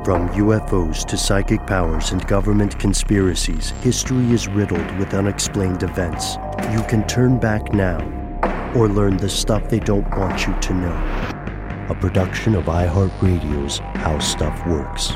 From UFOs to psychic powers and government conspiracies, history is riddled with unexplained events. You can turn back now or learn the stuff they don't want you to know. A production of iHeartRadio's How Stuff Works.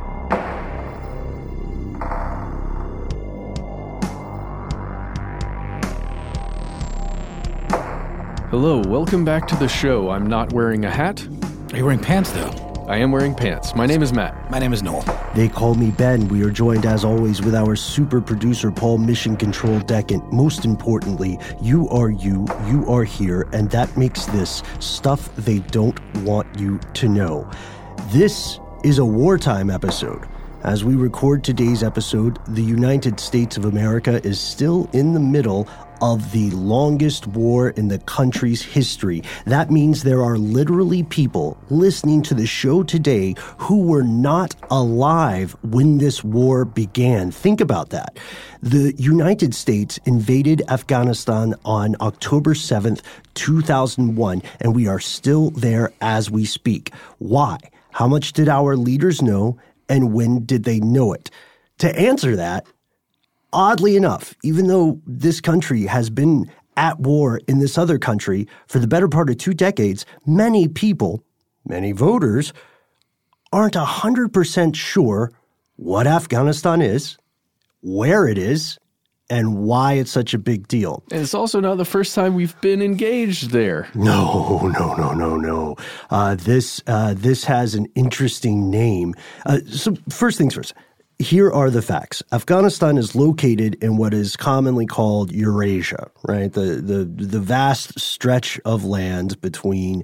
Hello, welcome back to the show. I'm not wearing a hat. Are you wearing pants, though? I am wearing pants. My name is Matt. My name is Noel. They call me Ben. We are joined, as always, with our super producer, Paul Mission Control Decant. Most importantly, you are here, and that makes this stuff they don't want you to know. This is a wartime episode. As we record today's episode, the United States of America is still in the middle of the longest war in the country's history. That means there are literally people listening to the show today who were not alive when this war began. Think about that. The United States invaded Afghanistan on October 7th, 2001, and we are still there as we speak. Why? How much did our leaders know, and when did they know it? To answer that, oddly enough, even though this country has been at war in this other country for the better part of 2 decades, many people, many voters, aren't 100% sure what Afghanistan is, where it is, and why it's such a big deal. And it's also not the first time we've been engaged there. No. This has an interesting name. So first things first. Here are the facts. Afghanistan is located in what is commonly called Eurasia, right? The vast stretch of land between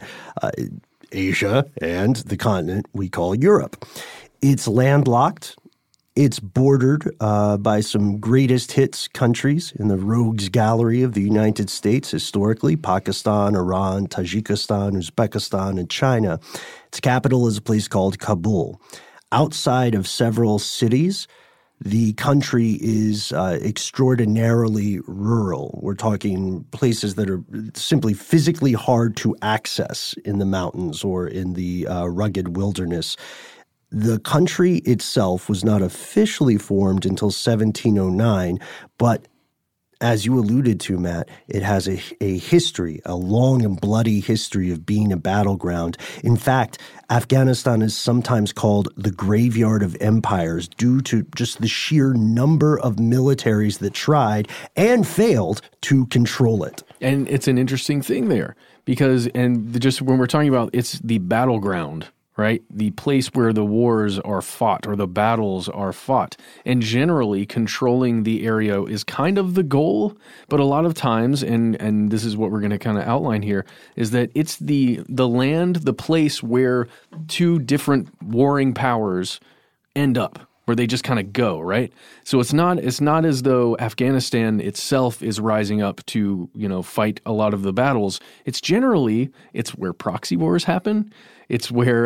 Asia and the continent we call Europe. It's landlocked. It's bordered by some greatest hits countries in the rogues gallery of the United States historically: Pakistan, Iran, Tajikistan, Uzbekistan, and China. Its capital is a place called Kabul. Outside of several cities, the country is extraordinarily rural. We're talking places that are simply physically hard to access in the mountains or in the rugged wilderness. The country itself was not officially formed until 1709, but as you alluded to, Matt, it has a history, a long and bloody history of being a battleground. In fact, Afghanistan is sometimes called the graveyard of empires due to just the sheer number of militaries that tried and failed to control it. And it's an interesting thing there because, just when we're talking about it's the battleground, right? The place where the wars are fought or the battles are fought. And generally, controlling the area is kind of the goal. But a lot of times, and this is what we're going to kind of outline here, is that it's the land, the place where 2 different warring powers end up, where they just kind of go, right? So it's not as though Afghanistan itself is rising up to, fight a lot of the battles. It's where proxy wars happen. It's where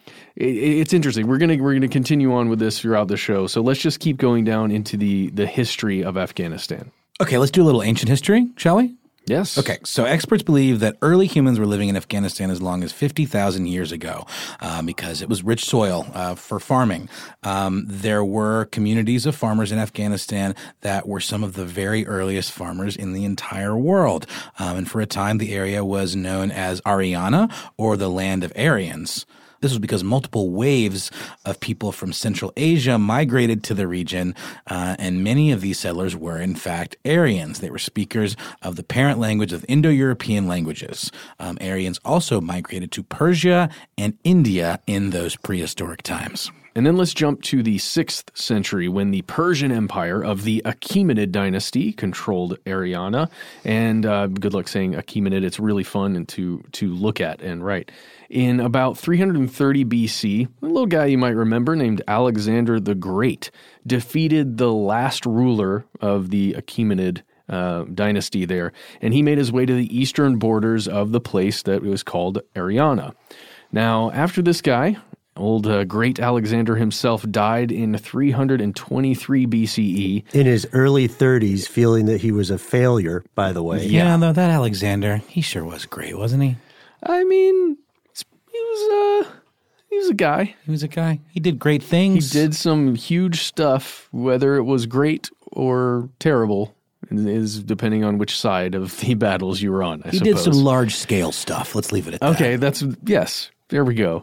it's interesting. We're gonna continue on with this throughout the show. So let's just keep going down into the history of Afghanistan. Okay, let's do a little ancient history, shall we? Yes. Okay, so experts believe that early humans were living in Afghanistan as long as 50,000 years ago because it was rich soil for farming. There were communities of farmers in Afghanistan that were some of the very earliest farmers in the entire world. And for a time, the area was known as Ariana, or the land of Aryans. This was because multiple waves of people from Central Asia migrated to the region, and many of these settlers were, in fact, Aryans. They were speakers of the parent language of Indo-European languages. Aryans also migrated to Persia and India in those prehistoric times. And then let's jump to the 6th century when the Persian Empire of the Achaemenid dynasty controlled Ariana. And good luck saying Achaemenid. It's really fun and to look at and write. In about 330 BC, a little guy you might remember named Alexander the Great defeated the last ruler of the Achaemenid dynasty there. And he made his way to the eastern borders of the place that was called Ariana. Now, after this guy, old great Alexander himself, died in 323 BCE. In his early 30s, feeling that he was a failure, by the way. Yeah, though, that Alexander, he sure was great, wasn't he? I mean, he was a guy. He was a guy. He did great He things. did some huge stuff, whether it was great or terrible is depending on which side of the battles you were on, I suppose. He did some large-scale stuff. Let's leave it at that. Okay, yes, there we go.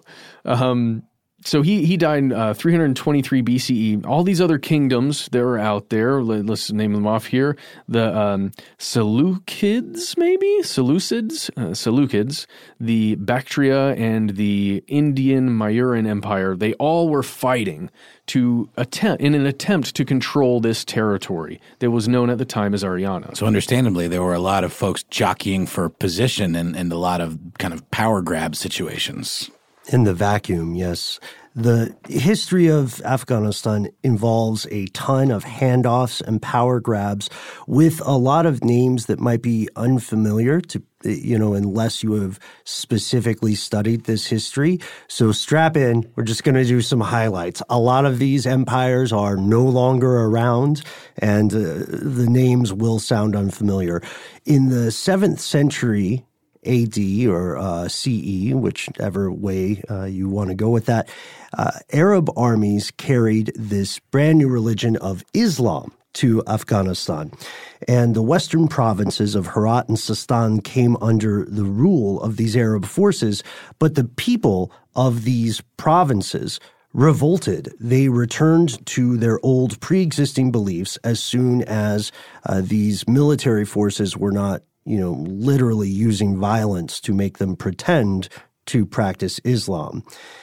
So he died in 323 BCE. All these other kingdoms that were out there, let's name them off here. The Seleucids, maybe? Seleucids, the Bactria, and the Indian Mayuran Empire, they all were fighting in an attempt to control this territory that was known at the time as Ariana. So understandably, there were a lot of folks jockeying for position and a lot of kind of power grab situations. In the vacuum, yes. The history of Afghanistan involves a ton of handoffs and power grabs with a lot of names that might be unfamiliar to, unless you have specifically studied this history. So strap in. We're just going to do some highlights. A lot of these empires are no longer around, and the names will sound unfamiliar. In the 7th century AD or CE, whichever way you want to go with that, Arab armies carried this brand new religion of Islam to Afghanistan. And the western provinces of Herat and Sistan came under the rule of these Arab forces, but the people of these provinces revolted. They returned to their old pre-existing beliefs as soon as these military forces were not literally using violence to make them pretend to practice Islam.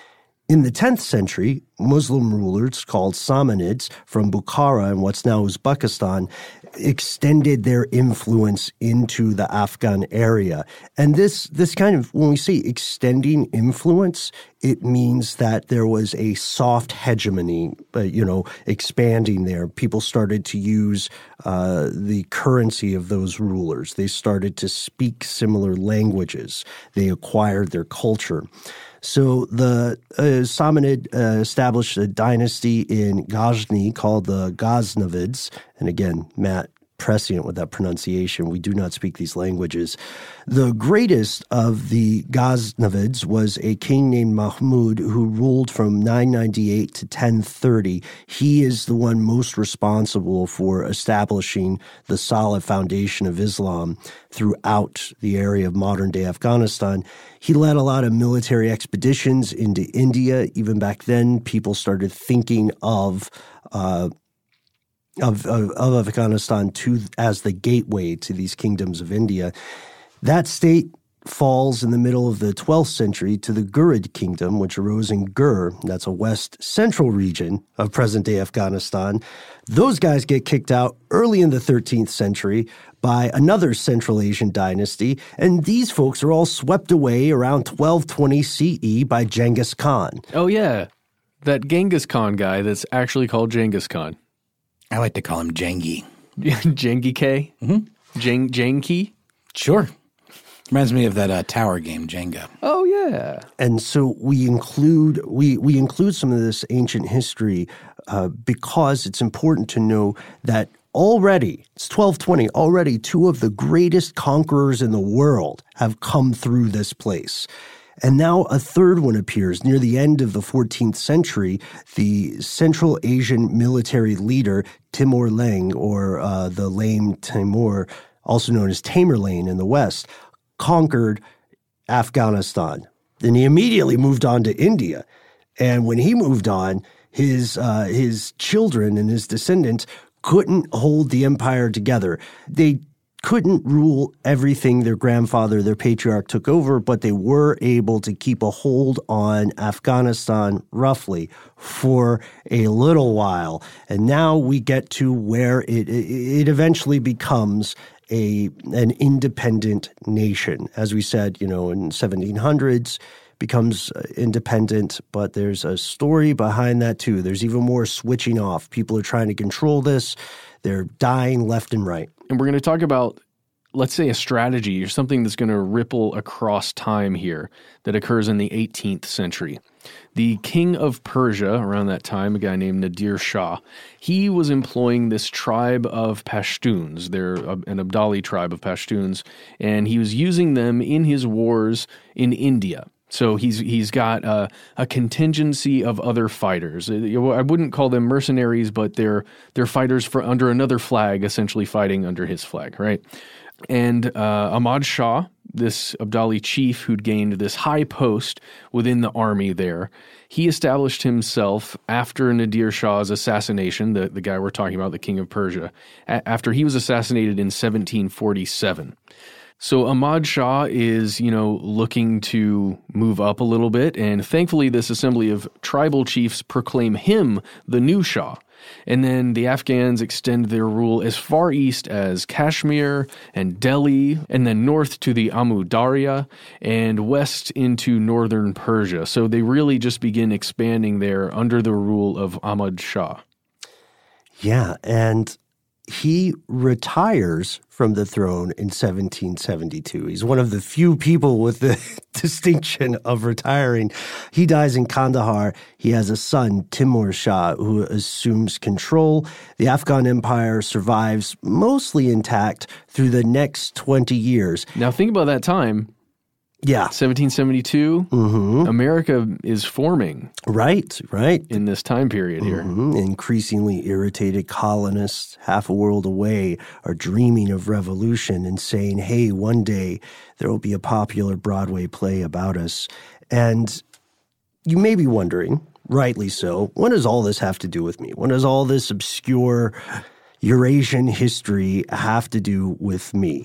In the 10th century, Muslim rulers called Samanids from Bukhara and what's now Uzbekistan extended their influence into the Afghan area. And this kind of, when we say extending influence, it means that there was a soft hegemony, expanding there. People started to use the currency of those rulers. They started to speak similar languages. They acquired their culture. So the Samanid established a dynasty in Ghazni called the Ghaznavids. And again, Matt, prescient with that pronunciation. We do not speak these languages. The greatest of the Ghaznavids was a king named Mahmud who ruled from 998 to 1030. He is the one most responsible for establishing the solid foundation of Islam throughout the area of modern-day Afghanistan. He led a lot of military expeditions into India. Even back then, people started thinking of Afghanistan as the gateway to these kingdoms of India. That state falls in the middle of the 12th century to the Ghurid kingdom, which arose in Gur. That's a west-central region of present-day Afghanistan. Those guys get kicked out early in the 13th century by another Central Asian dynasty, and these folks are all swept away around 1220 CE by Genghis Khan. Oh, yeah. That Genghis Khan guy that's actually called Genghis Khan. I like to call him Jengi. Jengi K? Mm-hmm. Jenki? Sure. Reminds me of that tower game, Jenga. Oh, yeah. And so we include some of this ancient history because it's important to know that already, it's 1220, already two of the greatest conquerors in the world have come through this place. And now a third one appears. Near the end of the 14th century, the Central Asian military leader Timur-Lenk, or the Lame Timur, also known as Tamerlane in the West, conquered Afghanistan. Then he immediately moved on to India. And when he moved on, his children and his descendants couldn't hold the empire together. They couldn't rule everything their grandfather, their patriarch, took over, but they were able to keep a hold on Afghanistan roughly for a little while. And now we get to where it eventually becomes an independent nation. As we said, in 1700s, becomes independent, but there's a story behind that too. There's even more switching off. People are trying to control this. They're dying left and right. And we're going to talk about, let's say, a strategy or something that's going to ripple across time here that occurs in the 18th century. The king of Persia around that time, a guy named Nadir Shah, he was employing this tribe of Pashtuns. They're an Abdali tribe of Pashtuns, and he was using them in his wars in India. So he's got a contingency of other fighters. I wouldn't call them mercenaries, but they're fighters for under another flag, essentially fighting under his flag, right? And Ahmad Shah, this Abdali chief who'd gained this high post within the army there, he established himself after Nadir Shah's assassination, the guy we're talking about, the king of Persia, after he was assassinated in 1747. So Ahmad Shah is, looking to move up a little bit, and thankfully this assembly of tribal chiefs proclaim him the new Shah. And then the Afghans extend their rule as far east as Kashmir and Delhi, and then north to the Amu Darya, and west into northern Persia. So they really just begin expanding there under the rule of Ahmad Shah. Yeah, and he retires from the throne in 1772. He's one of the few people with the distinction of retiring. He dies in Kandahar. He has a son, Timur Shah, who assumes control. The Afghan empire survives mostly intact through the next 20 years. Now think about that time. Yeah. 1772, America is forming. Right. In this time period here. Increasingly irritated colonists half a world away are dreaming of revolution and saying, hey, one day there will be a popular Broadway play about us. And you may be wondering, rightly so, what does all this have to do with me? What does all this obscure Eurasian history have to do with me?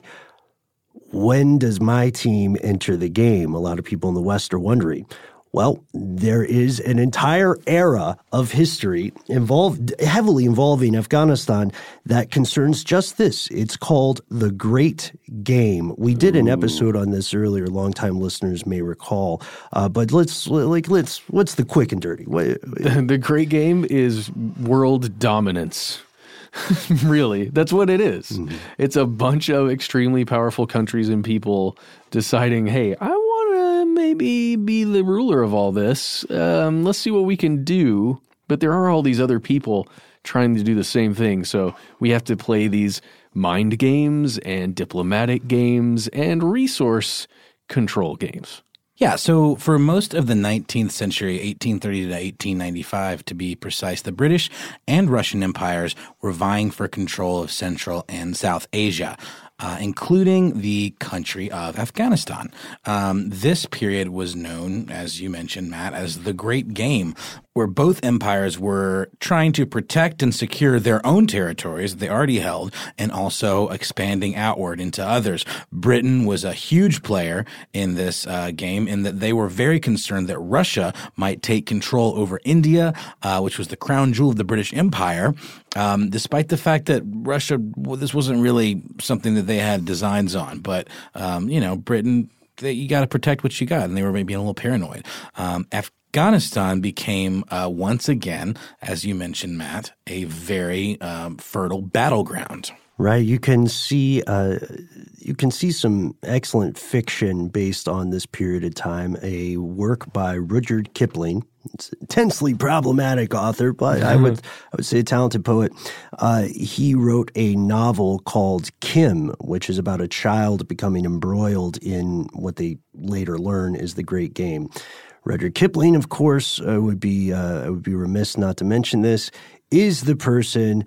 When does my team enter the game? A lot of people in the West are wondering. Well, there is an entire era of history heavily involving Afghanistan that concerns just this. It's called the Great Game. We did an episode on this earlier. Longtime listeners may recall. But what's the quick and dirty? The Great Game is world dominance. Really, that's what it is. Mm-hmm. It's a bunch of extremely powerful countries and people deciding, hey, I want to maybe be the ruler of all this. Let's see what we can do. But there are all these other people trying to do the same thing. So we have to play these mind games and diplomatic games and resource control games. Yeah, so for most of the 19th century, 1830 to 1895 to be precise, the British and Russian empires were vying for control of Central and South Asia, including the country of Afghanistan. This period was known, as you mentioned, Matt, as the Great Game, where both empires were trying to protect and secure their own territories they already held and also expanding outward into others. Britain was a huge player in this game in that they were very concerned that Russia might take control over India, which was the crown jewel of the British Empire, despite the fact that Russia, this wasn't really something that they had designs on. But, Britain, you got to protect what you got, and they were maybe a little paranoid. Afghanistan became once again, as you mentioned, Matt, a very fertile battleground. Right. You can see some excellent fiction based on this period of time. A work by Rudyard Kipling. It's an intensely problematic author, but I would say a talented poet. He wrote a novel called Kim, which is about a child becoming embroiled in what they later learn is the Great Game. Rudyard Kipling, of course, I would be remiss not to mention this, is the person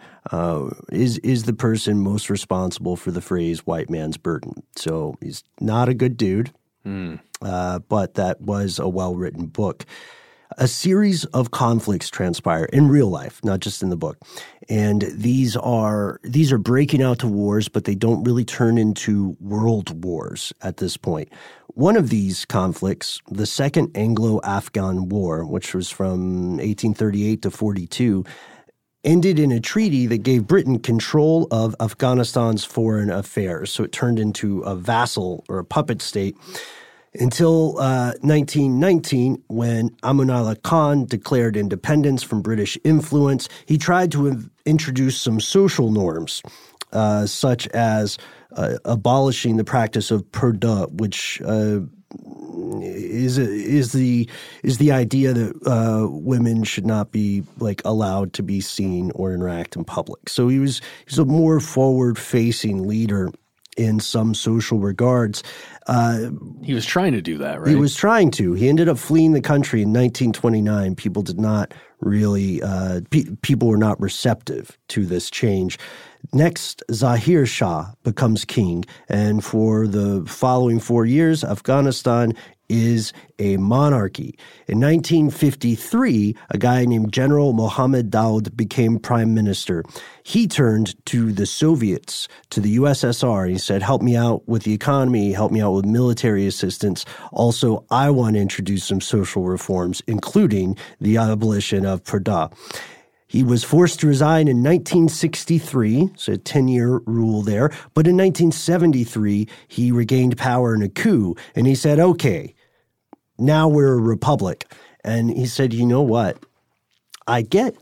most responsible for the phrase "white man's burden." So he's not a good dude, but that was a well-written book. A series of conflicts transpire in real life, not just in the book. And these are breaking out to wars, but they don't really turn into world wars at this point. One of these conflicts, the Second Anglo-Afghan War, which was from 1838 to 42, ended in a treaty that gave Britain control of Afghanistan's foreign affairs. So it turned into a vassal or a puppet state until 1919, when Amanullah Khan declared independence from British influence. He tried to introduce some social norms, such as abolishing the practice of purdah, which is the idea that women should not be allowed to be seen or interact in public. So he was a more forward-facing leader. in some social regards. He was trying to do that, right? He was trying to. He ended up fleeing the country in 1929. People did not really people were not receptive to this change. Next, Zahir Shah becomes king, and for the following 4 years, Afghanistan is a monarchy. In 1953, a guy named General Mohammad Daoud became prime minister. He turned to the Soviets, to the USSR, and he said, help me out with the economy, help me out with military assistance. Also, I want to introduce some social reforms, including the abolition of Purdah. He was forced to resign in 1963, so a 10-year rule there. But in 1973, he regained power in a coup, and he said, okay, now we're a republic. And he said, you know what? I get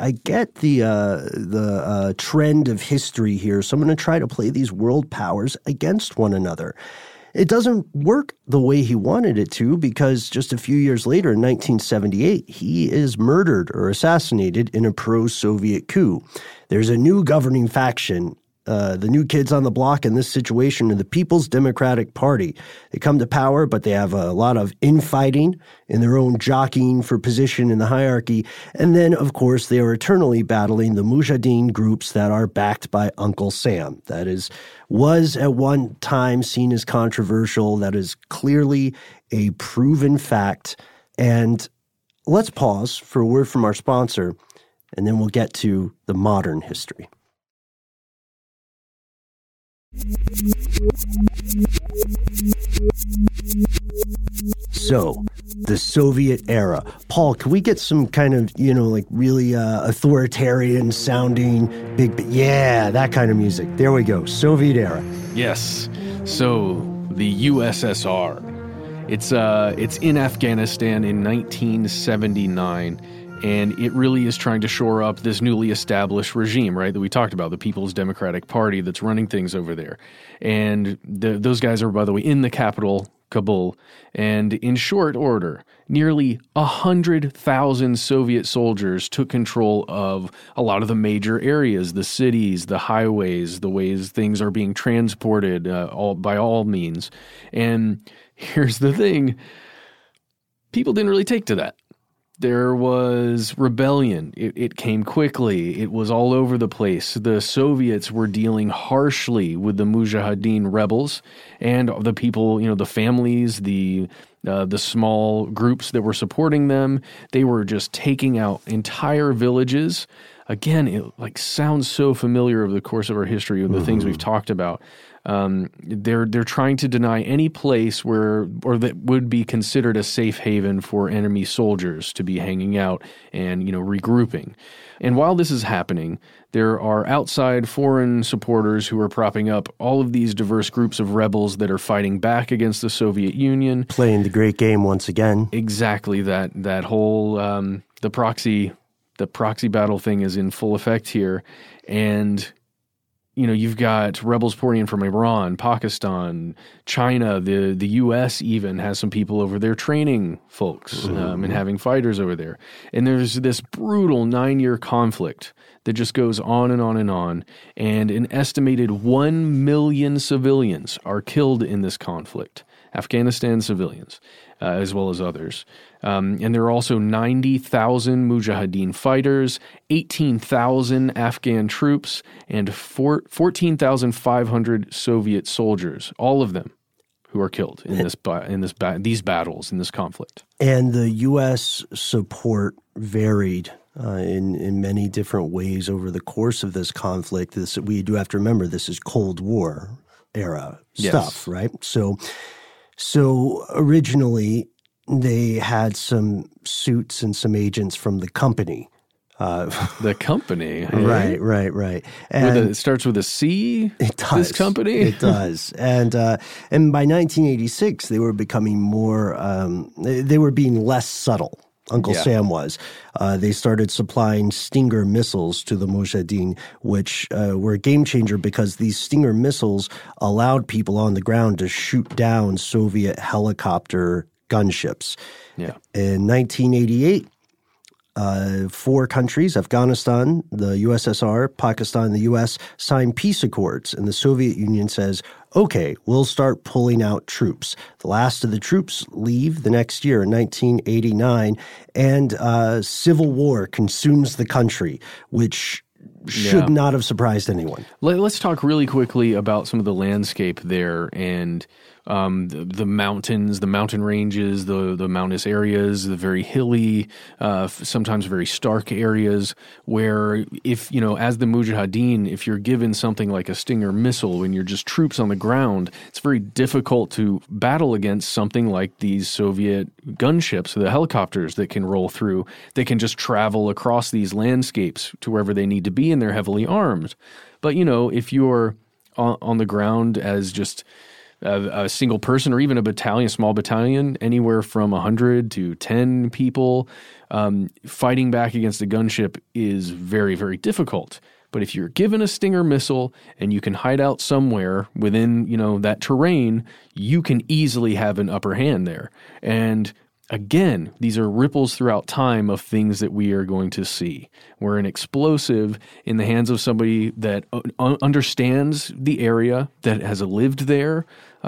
the trend of history here, so I'm going to try to play these world powers against one another. It doesn't work the way he wanted it to, because just a few years later, in 1978, he is murdered or assassinated in a pro-Soviet coup. There's a new governing faction. The new kids on the block in this situation are the People's Democratic Party. They come to power, but they have a lot of infighting and their own jockeying for position in the hierarchy. And then, of course, they are eternally battling the Mujahideen groups that are backed by Uncle Sam. That was at one time seen as controversial. That is clearly a proven fact. And let's pause for a word from our sponsor, and then we'll get to the modern history. So, the Soviet era. Paul, can we get some kind of, really authoritarian sounding, yeah, that kind of music. There we go. Soviet era. Yes. So, the USSR. It's in Afghanistan in 1979. And it really is trying to shore up this newly established regime, right, that we talked about, the People's Democratic Party that's running things over there. And those guys are, by the way, in the capital, Kabul. And in short order, nearly 100,000 Soviet soldiers took control of a lot of the major areas, the cities, the highways, the ways things are being transported, by all means. And here's the thing. People didn't really take to that. There was rebellion. It came quickly. It was all over the place. The Soviets were dealing harshly with the Mujahideen rebels and the people, the families, the small groups that were supporting them. They were just taking out entire villages. Again, it sounds so familiar over the course of our history of the things we've talked about. They're trying to deny any place that would be considered a safe haven for enemy soldiers to be hanging out and, regrouping. And while this is happening, there are outside foreign supporters who are propping up all of these diverse groups of rebels that are fighting back against the Soviet Union. Playing the great game once again. Exactly. That whole, the proxy battle thing is in full effect here. And you've got rebels pouring in from Iran, Pakistan, China, the U.S. even has some people over there training folks and having fighters over there. And there's this brutal 9-year conflict that just goes on and on and on. And an estimated 1 million civilians are killed in this conflict, Afghanistan civilians, as well as others. And there are also 90,000 Mujahideen fighters, 18,000 Afghan troops, and 14,500 Soviet soldiers, all of them who are killed in these battles, in this conflict. And the U.S. support varied in many different ways over the course of this conflict. We do have to remember this is Cold War era stuff, right? So originally, they had some suits and some agents from the company. The company? Right. And it starts with a C? It does. This company? It does. And by 1986, they were becoming more they were being less subtle. Uncle Sam was. They started supplying Stinger missiles to the Mujahideen, which were a game changer because these Stinger missiles allowed people on the ground to shoot down Soviet helicopter gunships. Yeah. In 1988, 4 countries, Afghanistan, the USSR, Pakistan, the U.S., signed peace accords, and the Soviet Union says, okay, we'll start pulling out troops. The last of the troops leave the next year in 1989, and civil war consumes the country, which should not have surprised anyone. Let's talk really quickly about some of the landscape there and the mountains, the mountain ranges, the mountainous areas, the very hilly, sometimes very stark areas where if, as the Mujahideen, if you're given something like a Stinger missile when you're just troops on the ground, it's very difficult to battle against something like these Soviet gunships, the helicopters that can roll through. They can just travel across these landscapes to wherever they need to be, and they're heavily armed. But, if you're on the ground as just a single person or even a battalion, small battalion, anywhere from 100 to 10 people, fighting back against a gunship is very, very difficult. But if you're given a Stinger missile and you can hide out somewhere within, that terrain, you can easily have an upper hand there. And again, these are ripples throughout time of things that we are going to see, where an explosive in the hands of somebody that understands the area, that has lived there,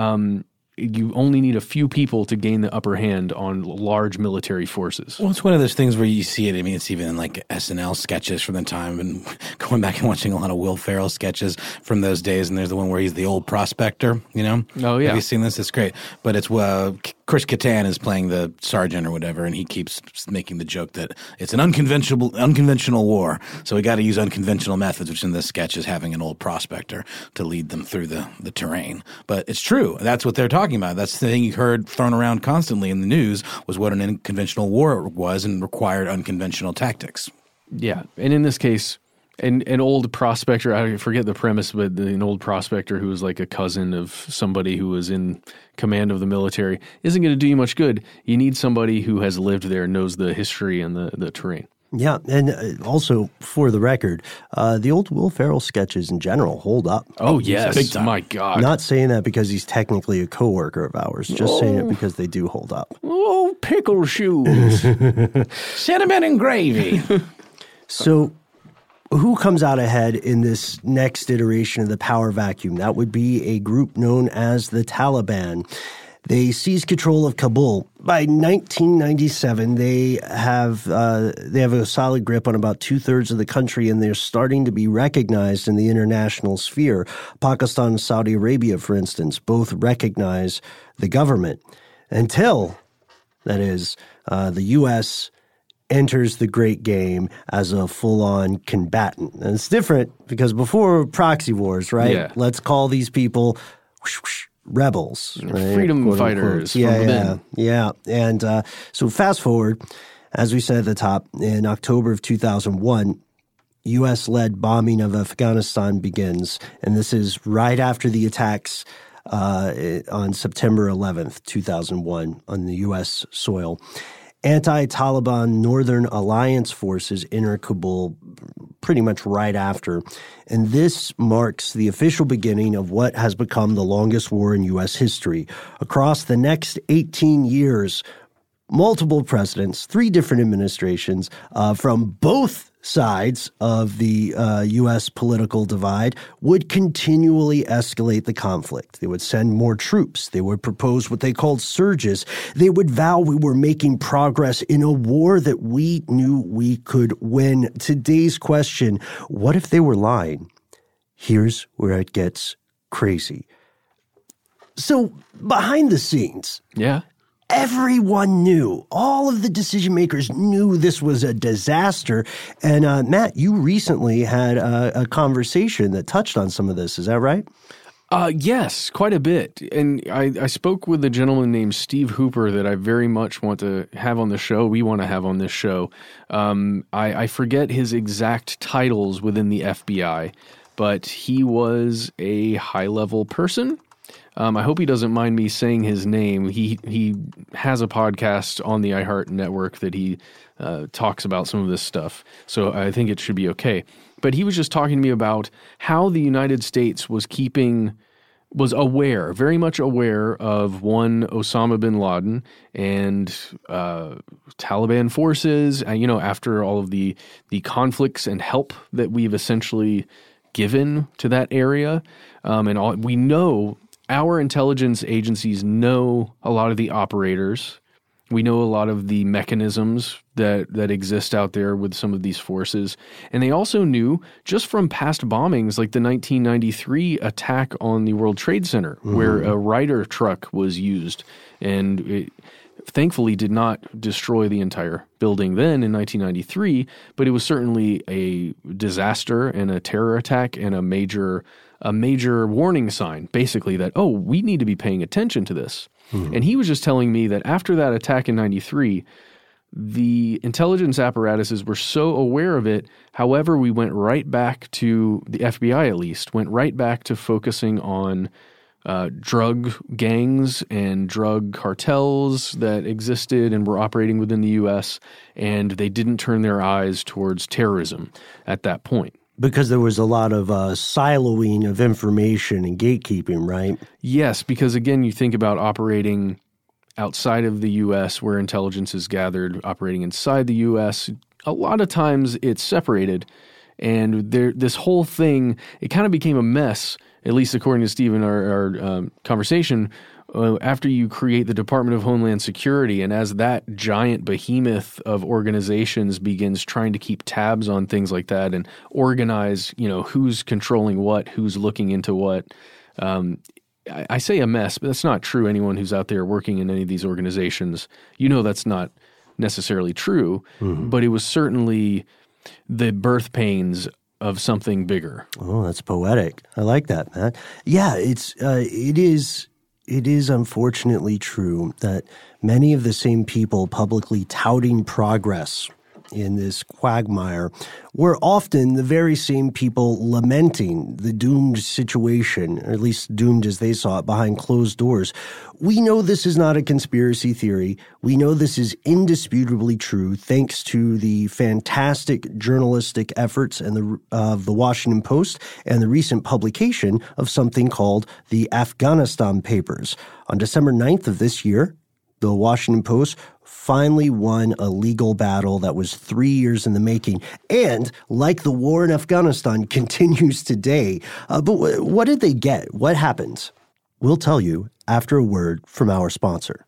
you only need a few people to gain the upper hand on large military forces. Well, it's one of those things where you see it. I mean, it's even in like SNL sketches from the time, and going back and watching a lot of Will Ferrell sketches from those days. And there's the one where he's the old prospector, Oh, yeah. Have you seen this? It's great. But it's Chris Kattan is playing the sergeant or whatever, and he keeps making the joke that it's an unconventional war. So we got to use unconventional methods, which in this sketch is having an old prospector to lead them through the terrain. But it's true. That's what they're talking about. That's the thing you heard thrown around constantly in the news was what an unconventional war was and required unconventional tactics. Yeah. And in this case, an old prospector, I forget the premise, but an old prospector who was like a cousin of somebody who was in command of the military isn't going to do you much good. You need somebody who has lived there, knows the history and the terrain. Yeah, and also, for the record, the old Will Ferrell sketches in general hold up. Oh, yes. My God. Not saying that because he's technically a coworker of ours, just saying it because they do hold up. Oh, pickle shoes. Cinnamon and gravy. So who comes out ahead in this next iteration of the power vacuum? That would be a group known as the Taliban. They seized control of Kabul. By 1997, they have a solid grip on about 2/3 of the country, and they're starting to be recognized in the international sphere. Pakistan and Saudi Arabia, for instance, both recognize the government until, that is, the U.S. enters the great game as a full-on combatant. And it's different because before proxy wars, right? Yeah. Let's call these people rebels, right? Freedom Quote, fighters. Yeah. And so fast forward, as we said at the top, in October of 2001, U.S.-led bombing of Afghanistan begins. And this is right after the attacks on September 11th, 2001 on the U.S. soil. Anti-Taliban Northern Alliance forces enter Kabul pretty much right after, and this marks the official beginning of what has become the longest war in U.S. history. Across the next 18 years, multiple presidents, 3 different administrations from both sides of the U.S. political divide would continually escalate the conflict. They would send more troops. They would propose what they called surges. They would vow we were making progress in a war that we knew we could win. Today's question, what if they were lying? Here's where it gets crazy. So behind the scenes, everyone knew, all of the decision makers knew this was a disaster. And Matt, you recently had a conversation that touched on some of this. Is that right? Yes, quite a bit. And I spoke with a gentleman named Steve Hooper that I very much want to have on the show. We want to have on this show. I forget his exact titles within the FBI, but he was a high-level person. I hope he doesn't mind me saying his name. He has a podcast on the iHeart network that he talks about some of this stuff. So I think it should be okay. But he was just talking to me about how the United States was keeping was aware, very much aware of one Osama bin Laden and Taliban forces. After all of the conflicts and help that we've essentially given to that area, we know our intelligence agencies know a lot of the operators. We know a lot of the mechanisms that exist out there with some of these forces. And they also knew, just from past bombings, like the 1993 attack on the World Trade Center, where a Ryder truck was used. And it thankfully did not destroy the entire building then in 1993, but it was certainly a disaster and a terror attack and a major warning sign, basically, that, we need to be paying attention to this. And he was just telling me that after that attack in 93, the intelligence apparatuses were so aware of it. However, we went right back to, the FBI at least, went right back to focusing on drug gangs and drug cartels that existed and were operating within the U.S., and they didn't turn their eyes towards terrorism at that point. Because there was a lot of siloing of information and gatekeeping, right? Yes, because again, you think about operating outside of the U.S. where intelligence is gathered, operating inside the U.S., a lot of times it's separated. And this whole thing, it kind of became a mess, at least according to Steve in our conversation, after you create the Department of Homeland Security, and as that giant behemoth of organizations begins trying to keep tabs on things like that and organize, who's controlling what, who's looking into what. I say a mess, but that's not true. Anyone who's out there working in any of these organizations, that's not necessarily true, but it was certainly the birth pains of something bigger. Oh, that's poetic. I like that, Matt. Yeah, it is unfortunately true that many of the same people publicly touting progress in this quagmire were often the very same people lamenting the doomed situation, or at least doomed as they saw it, behind closed doors. We know this is not a conspiracy theory. We know this is indisputably true thanks to the fantastic journalistic efforts of the Washington Post and the recent publication of something called the Afghanistan Papers. On December 9th of this year, the Washington Post finally won a legal battle that was 3 years in the making, and, like the war in Afghanistan, continues today. But what did they get? What happened? We'll tell you after a word from our sponsor.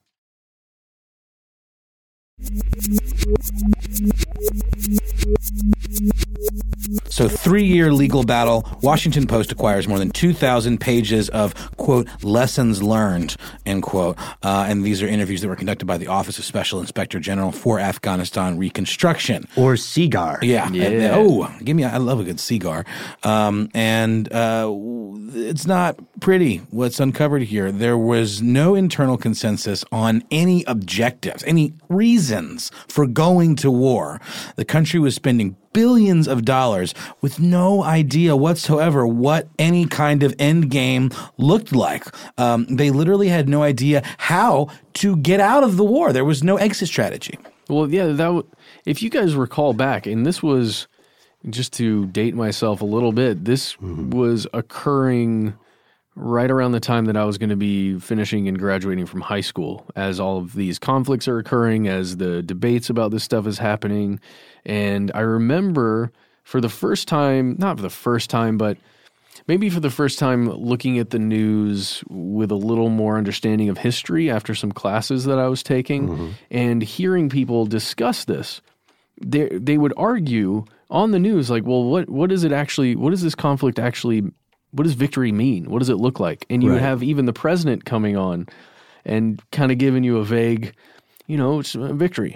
So 3-year legal battle. Washington Post acquires more than 2,000 pages of, quote, lessons learned, end quote. And these are interviews that were conducted by the Office of Special Inspector General for Afghanistan Reconstruction. Or SIGAR. Yeah. I love a good SIGAR. It's not pretty what's uncovered here. There was no internal consensus on any objectives, any reasons for going to war. The country was spending billions of dollars with no idea whatsoever what any kind of end game looked like. They literally had no idea how to get out of the war. There was no exit strategy. Well, yeah, if you guys recall back, and this was, just to date myself a little bit, this was occurring right around the time that I was going to be finishing and graduating from high school, as all of these conflicts are occurring, as the debates about this stuff is happening. And I remember for the first time, not for the first time, but maybe for the first time, looking at the news with a little more understanding of history after some classes that I was taking, and hearing people discuss this. They would argue on the news, like, well, what is it actually, what does this conflict actually, what does victory mean? What does it look like? And you would have even the president coming on and kind of giving you a vague, it's a victory,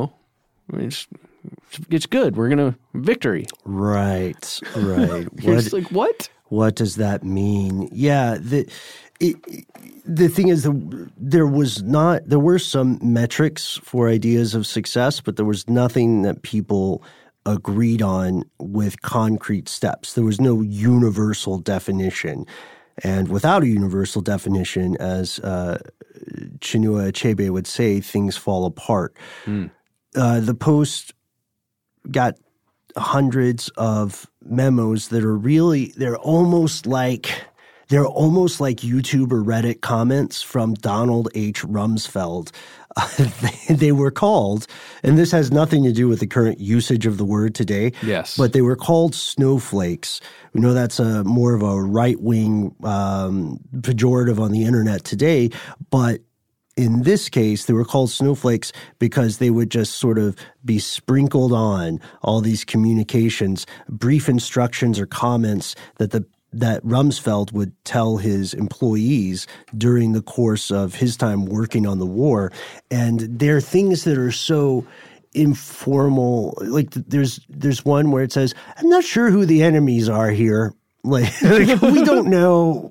it's good. We're going to victory. Right. You're just like, what? What does that mean? Yeah. The thing is, there were some metrics for ideas of success, but there was nothing that people agreed on with concrete steps. There was no universal definition. And without a universal definition, as Chinua Achebe would say, things fall apart. The Post got hundreds of memos that are they're almost like They're almost like YouTube or Reddit comments from Donald H. Rumsfeld. They were called, and this has nothing to do with the current usage of the word today. Yes. But they were called snowflakes. We know that's more of a right-wing pejorative on the internet today, but in this case, they were called snowflakes because they would just sort of be sprinkled on all these communications, brief instructions or comments that Rumsfeld would tell his employees during the course of his time working on the war. And there are things that are so informal. Like there's one where it says, "I'm not sure who the enemies are here." Like we don't know.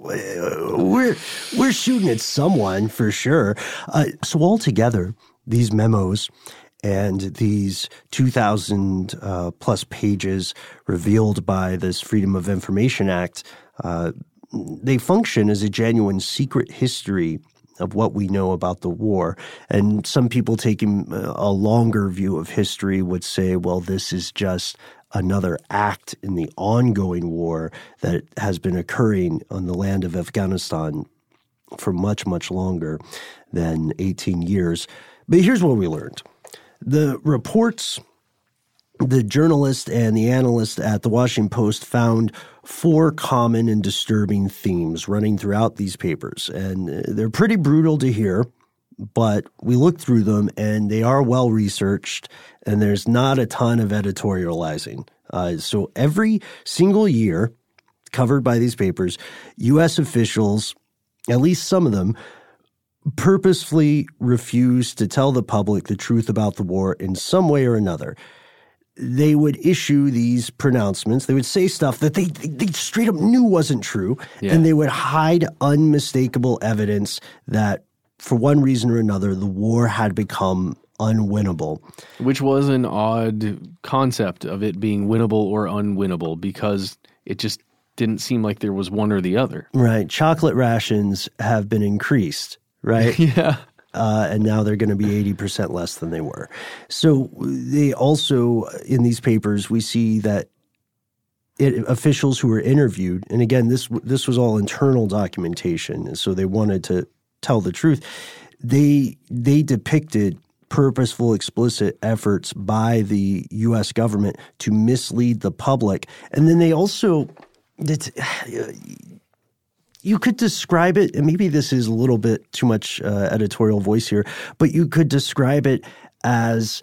We're shooting at someone for sure. So altogether, these memos and these 2,000 plus pages revealed by this Freedom of Information Act, they function as a genuine secret history of what we know about the war. And some people taking a longer view of history would say, well, this is just another act in the ongoing war that has been occurring on the land of Afghanistan for much, much longer than 18 years. But here's what we learned. The reports, the journalist and the analyst at the Washington Post found 4 common and disturbing themes running throughout these papers. And they're pretty brutal to hear, but we looked through them and they are well researched and there's not a ton of editorializing. So every single year covered by these papers, U.S. officials, at least some of them, purposefully refuse to tell the public the truth about the war in some way or another. They would issue these pronouncements. They would say stuff that they straight up knew wasn't true, and they would hide unmistakable evidence that for one reason or another, the war had become unwinnable. Which was an odd concept of it being winnable or unwinnable because it just didn't seem like there was one or the other. Right. Chocolate rations have been increased, right? Yeah. And now they're going to be 80% less than they were. So they also, in these papers, we see that officials who were interviewed, and again, this was all internal documentation, and so they wanted to tell the truth. They depicted purposeful, explicit efforts by the U.S. government to mislead the public. And then they also, you could describe it, and maybe this is a little bit too much editorial voice here, but you could describe it as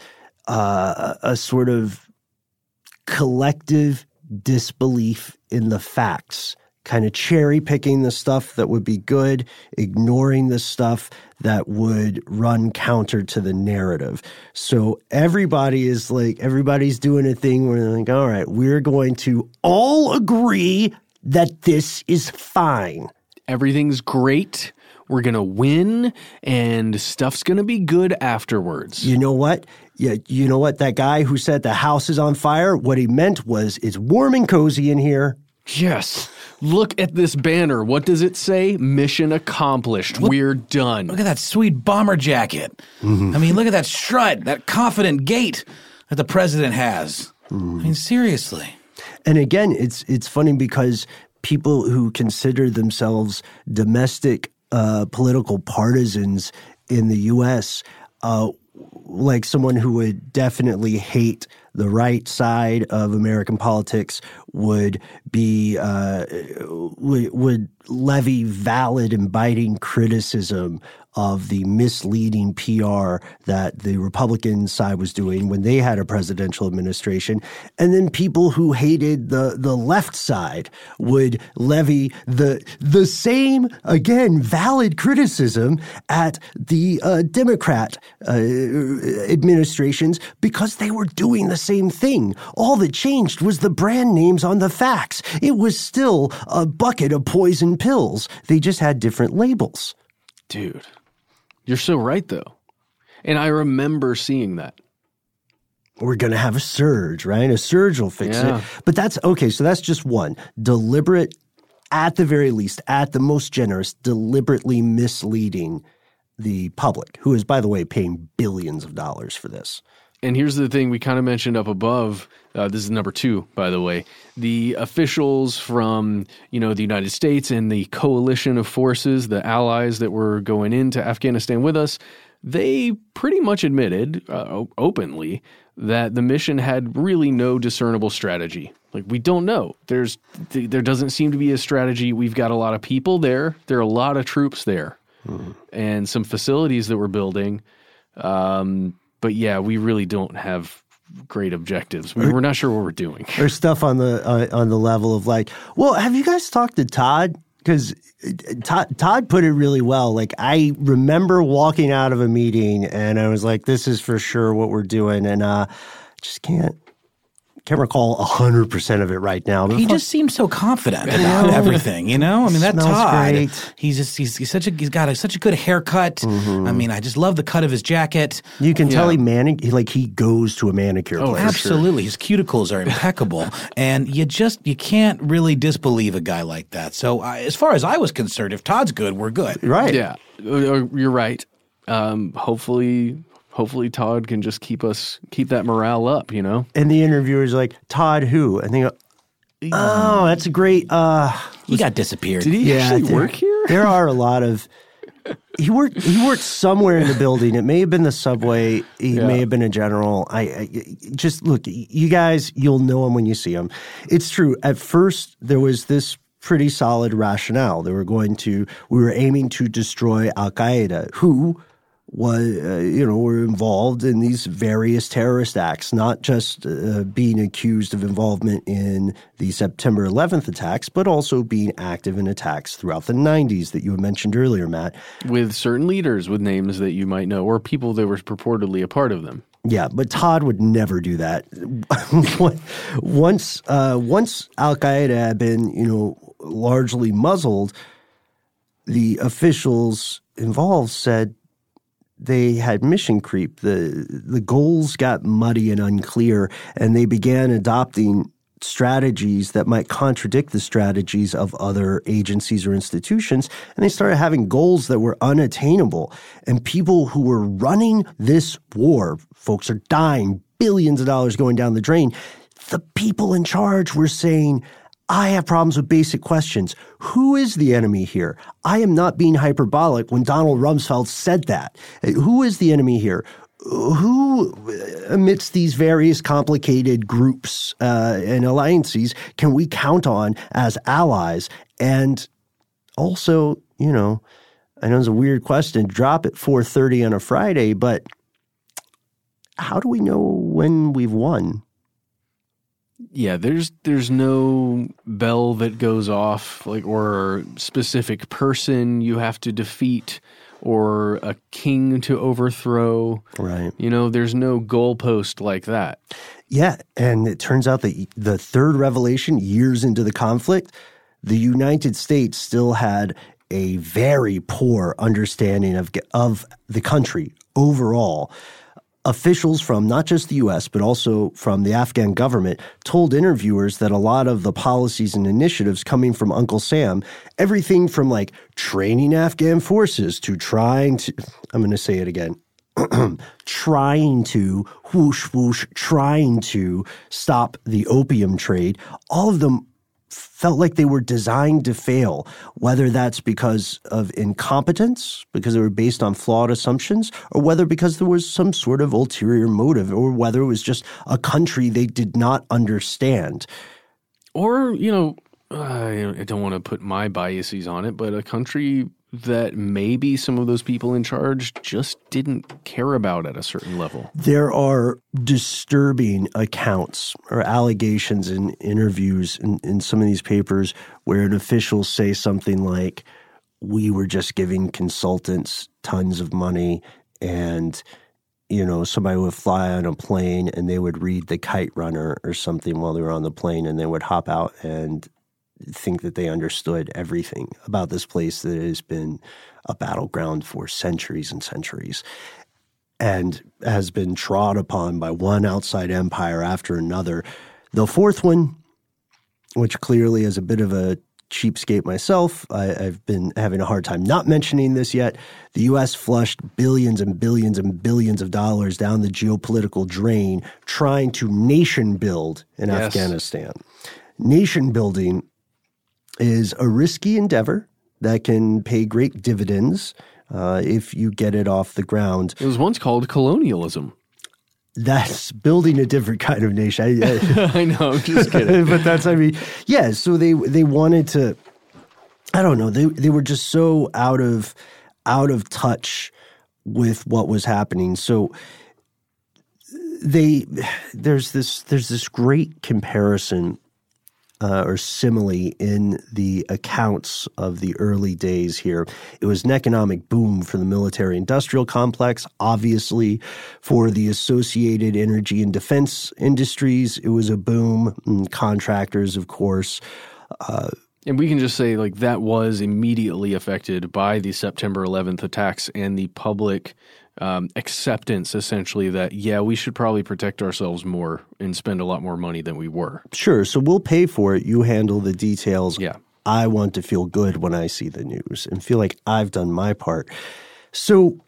a sort of collective disbelief in the facts, kind of cherry picking the stuff that would be good, ignoring the stuff that would run counter to the narrative. So everybody's doing a thing where they're like, all right, we're going to all agree that this is fine. Everything's great. We're going to win and stuff's going to be good afterwards. You know what? Yeah, you know what? That guy who said the house is on fire, what he meant was it's warm and cozy in here. Yes. Look at this banner. What does it say? Mission accomplished. We're done. Look at that sweet bomber jacket. Mm-hmm. I mean, look at that strut, that confident gait that the president has. Mm-hmm. I mean, seriously. And again, it's funny because people who consider themselves domestic political partisans in the U.S., like someone who would definitely hate the right side of American politics, would be would levy valid and biting criticism of the misleading PR that the Republican side was doing when they had a presidential administration. And then people who hated the left side would levy the same, again, valid criticism at the Democrat administrations because they were doing the same thing. All that changed was the brand names on the facts. It was still a bucket of poison pills. They just had different labels. Dude, you're so right, though. And I remember seeing that. We're going to have a surge, right? A surge will fix it. But that's okay. So that's just one. Deliberate, at the very least, at the most generous, deliberately misleading the public, who is, by the way, paying billions of dollars for this. And here's the thing we kind of mentioned up above. This is number 2, by the way. The officials from, the United States and the coalition of forces, the allies that were going into Afghanistan with us, they pretty much admitted openly that the mission had really no discernible strategy. Like, we don't know. There doesn't seem to be a strategy. We've got a lot of people there. There are a lot of troops there and some facilities that we're building. But yeah, we really don't have great objectives. We're not sure what we're doing. There's stuff on the level of like, well, have you guys talked to Todd? Because Todd put it really well. Like, I remember walking out of a meeting and I was like, this is for sure what we're doing. And just can't recall 100% of it right now. He just seems so confident about everything, I mean, that Smells Todd, great. he's got such a good haircut. I mean, I just love the cut of his jacket. You can tell he goes to a manicure place. Absolutely. His cuticles are impeccable. And you can't really disbelieve a guy like that. So as far as I was concerned, if Todd's good, we're good. Right. Yeah, you're right. Hopefully Todd can just keep that morale up, And the interviewer's like, Todd who? And they go, oh, that's a great He got disappeared. Did he actually work here? There are a lot of he worked somewhere in the building. It may have been the subway. He may have been a general. I just look, you guys, you'll know him when you see him. It's true. At first there was this pretty solid rationale. We were aiming to destroy Al-Qaeda, who were involved in these various terrorist acts, not just being accused of involvement in the September 11th attacks, but also being active in attacks throughout the 90s that you had mentioned earlier, Matt. With certain leaders with names that you might know, or people that were purportedly a part of them. Yeah, but Todd would never do that. Once Al-Qaeda had been, largely muzzled, the officials involved said they had mission creep. The goals got muddy and unclear, and they began adopting strategies that might contradict the strategies of other agencies or institutions, and they started having goals that were unattainable. And people who were running this war, folks are dying, billions of dollars going down the drain. The people in charge were saying, I have problems with basic questions. Who is the enemy here? I am not being hyperbolic when Donald Rumsfeld said that. Who is the enemy here? Who, amidst these various complicated groups and alliances, can we count on as allies? And also, I know it's a weird question to drop at 4:30 on a Friday, but how do we know when we've won? Yeah, there's no bell that goes off, or specific person you have to defeat or a king to overthrow. Right. There's no goalpost like that. Yeah, and it turns out that the third revelation, years into the conflict, the United States still had a very poor understanding of the country overall. Officials from not just the U.S., but also from the Afghan government told interviewers that a lot of the policies and initiatives coming from Uncle Sam, everything from training Afghan forces to trying to, I'm going to say it again, trying to stop the opium trade, all of them felt like they were designed to fail, whether that's because of incompetence, because they were based on flawed assumptions, or whether because there was some sort of ulterior motive, or whether it was just a country they did not understand. Or, I don't want to put my biases on it, but a country that maybe some of those people in charge just didn't care about at a certain level. There are disturbing accounts or allegations in interviews in some of these papers where an official say something like, we were just giving consultants tons of money and, somebody would fly on a plane and they would read The Kite Runner or something while they were on the plane, and they would hop out and think that they understood everything about this place that has been a battleground for centuries and centuries and has been trod upon by one outside empire after another. The fourth one, which clearly is a bit of a cheapskate myself. I've been having a hard time not mentioning this yet. The U.S. flushed billions and billions and billions of dollars down the geopolitical drain trying to nation build in Afghanistan. Nation building is a risky endeavor that can pay great dividends if you get it off the ground. It was once called colonialism. That's building a different kind of nation. I know, I'm just kidding. But so they wanted to, I don't know, they were just so out of touch with what was happening. So there's this great comparison or simile in the accounts of the early days here. It was an economic boom for the military-industrial complex. Obviously, for the associated energy and defense industries, it was a boom. And contractors, of course. And we can just say like that was immediately affected by the September 11th attacks and the public acceptance, essentially, that, we should probably protect ourselves more and spend a lot more money than we were. Sure. So we'll pay for it. You handle the details. Yeah. I want to feel good when I see the news and feel like I've done my part. So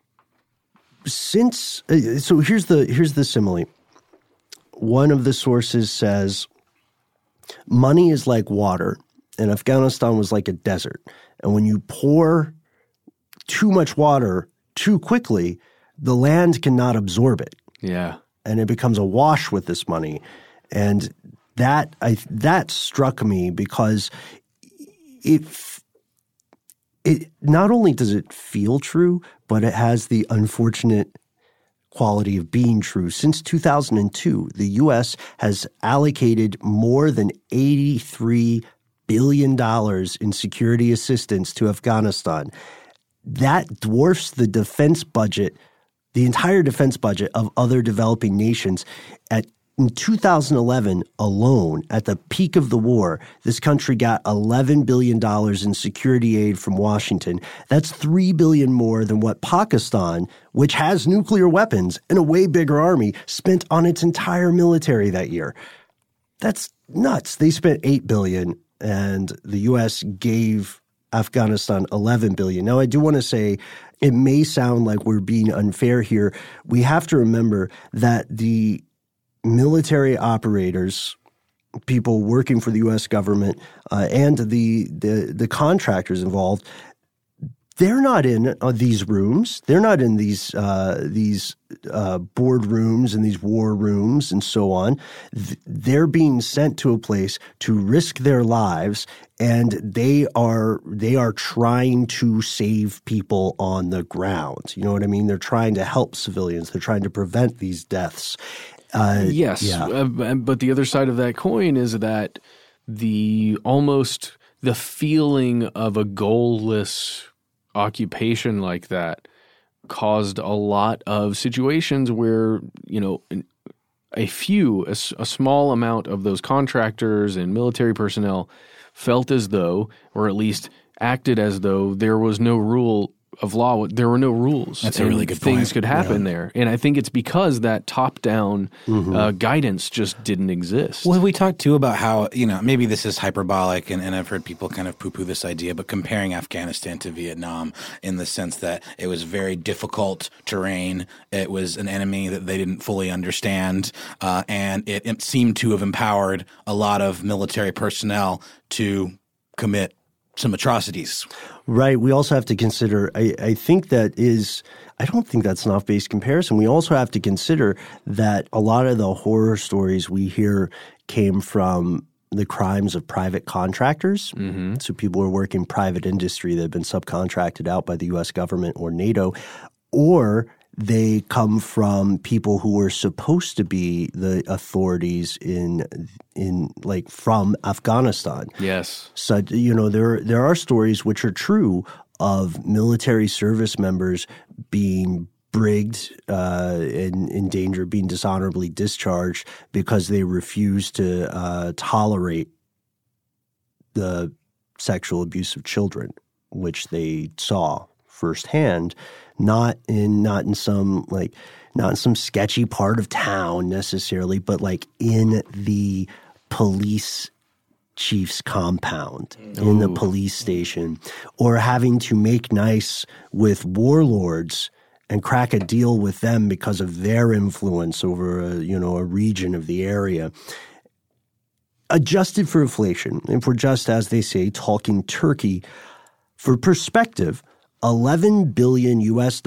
here's the simile. One of the sources says money is like water and Afghanistan was like a desert. And when you pour too much water too quickly, the land cannot absorb it. Yeah. And it becomes awash with this money. And that struck me because it not only does it feel true, but it has the unfortunate quality of being true. Since 2002, the U.S. has allocated more than $83 billion in security assistance to Afghanistan. That dwarfs the defense budget, the entire defense budget of other developing nations. In 2011 alone, at the peak of the war, this country got $11 billion in security aid from Washington. That's $3 billion more than what Pakistan, which has nuclear weapons and a way bigger army, spent on its entire military that year. That's nuts. They spent $8 billion, and the U.S. gave Afghanistan $11 billion. Now, I do want to say it may sound like we're being unfair here. We have to remember that the military operators, people working for the U.S. government, and the contractors involved, they're not in these rooms. They're not in these board rooms and these war rooms and so on. They're being sent to a place to risk their lives, and they are trying to save people on the ground. You know what I mean? They're trying to help civilians. They're trying to prevent these deaths. Yes, yeah. But the other side of that coin is that the feeling of a goalless occupation like that caused a lot of situations where, a small amount of those contractors and military personnel felt as though, or at least acted as though, there was no rule of law. There were no rules. That's a really good point. Things point. could happen there. And I think it's because that top-down guidance just didn't exist. Well, we talked too about how, maybe this is hyperbolic, and I've heard people kind of poo-poo this idea, but comparing Afghanistan to Vietnam in the sense that it was very difficult terrain. It was an enemy that they didn't fully understand, and it seemed to have empowered a lot of military personnel to commit some atrocities. Right. We also have to consider, I think that is, I don't think that's an off-base comparison. We also have to consider that a lot of the horror stories we hear came from the crimes of private contractors. Mm-hmm. So people who are working private industry that have been subcontracted out by the U.S. government or NATO, or they come from people who were supposed to be the authorities from Afghanistan. Yes. So, there are stories which are true of military service members being brigged in danger, being dishonorably discharged because they refused to tolerate the sexual abuse of children, which they saw firsthand. Not in some sketchy part of town necessarily, but like in the police chief's compound in the police station, or having to make nice with warlords and crack a deal with them because of their influence over a region of the area. Adjusted for inflation, if we're just, as they say, talking Turkey, for perspective, $11 billion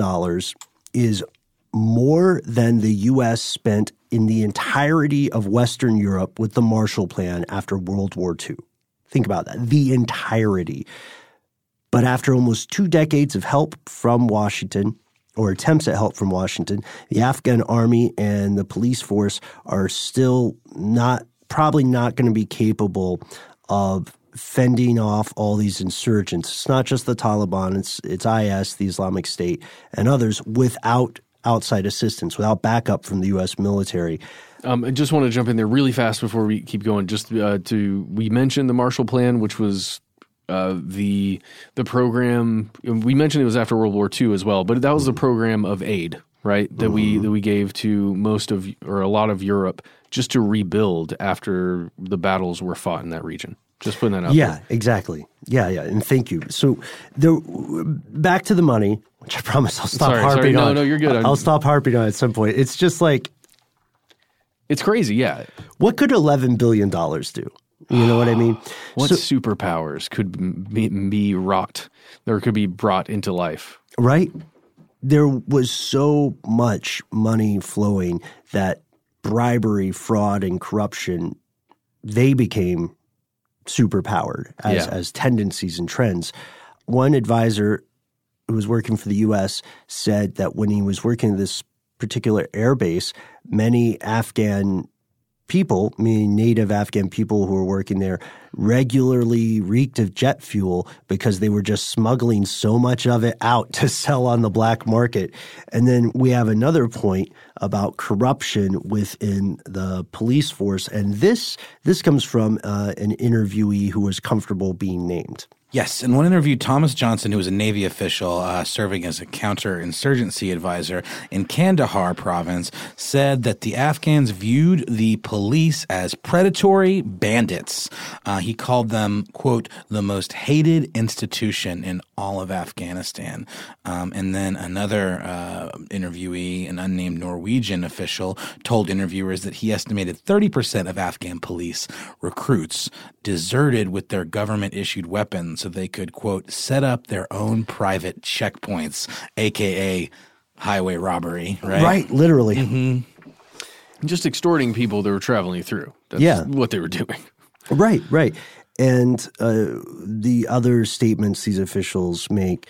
is more than the U.S. spent in the entirety of Western Europe with the Marshall Plan after World War II. Think about that, the entirety. But after almost 2 decades of help from Washington, or attempts at help from Washington, the Afghan army and the police force are still probably not going to be capable of fending off all these insurgents. It's not just the Taliban, it's IS, the Islamic State, and others without outside assistance, without backup from the U.S. military. I just want to jump in there really fast before we keep going. We mentioned the Marshall Plan, which was the program. We mentioned it was after World War II as well, but that was the program of aid, right? That we gave to a lot of Europe just to rebuild after the battles were fought in that region. Just putting that out there. Yeah, exactly. Yeah, and thank you. So back to the money, which I promise I'll stop harping on. No, you're good. I'll stop harping on at some point. It's just like, it's crazy, yeah. What could $11 billion do? You know what I mean? What superpowers could be wrought or could be brought into life? Right? There was so much money flowing that bribery, fraud, and corruption, they became superpowered as tendencies and trends. One advisor who was working for the U.S. said that when he was working at this particular air base, many Afghan people, meaning native Afghan people who were working there, regularly reeked of jet fuel because they were just smuggling so much of it out to sell on the black market. And then we have another point about corruption within the police force. And this comes from an interviewee who was comfortable being named. Yes. In one interview, Thomas Johnson, who was a Navy official serving as a counterinsurgency advisor in Kandahar province, said that the Afghans viewed the police as predatory bandits. He called them, quote, the most hated institution in all of Afghanistan. And then another interviewee, an unnamed Norwegian official, told interviewers that he estimated 30% of Afghan police recruits deserted with their government-issued weapons so they could, quote, set up their own private checkpoints, a.k.a. highway robbery, right? Right, literally. Mm-hmm. Just extorting people that were traveling through. That's what they were doing. Right. And the other statements these officials make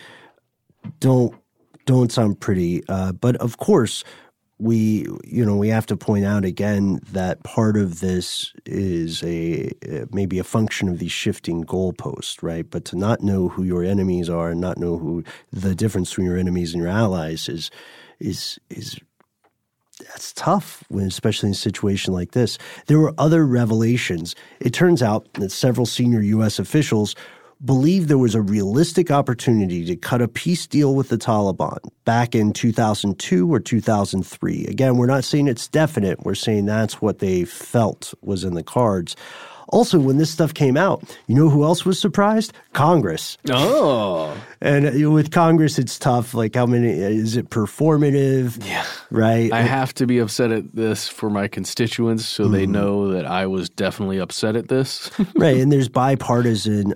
don't sound pretty. But of course, we have to point out again that part of this is maybe a function of these shifting goalposts, right? But to not know who your enemies are and not know who the difference between your enemies and your allies is that's tough, especially in a situation like this. There were other revelations. It turns out that several senior U.S. officials believed there was a realistic opportunity to cut a peace deal with the Taliban back in 2002 or 2003. Again, we're not saying it's definite. We're saying that's what they felt was in the cards. Also, when this stuff came out, you know who else was surprised? Congress. Oh. And with Congress, it's tough. Like, how many – is it performative? Yeah. Right? I have to be upset at this for my constituents so they know that I was definitely upset at this. Right. And there's bipartisan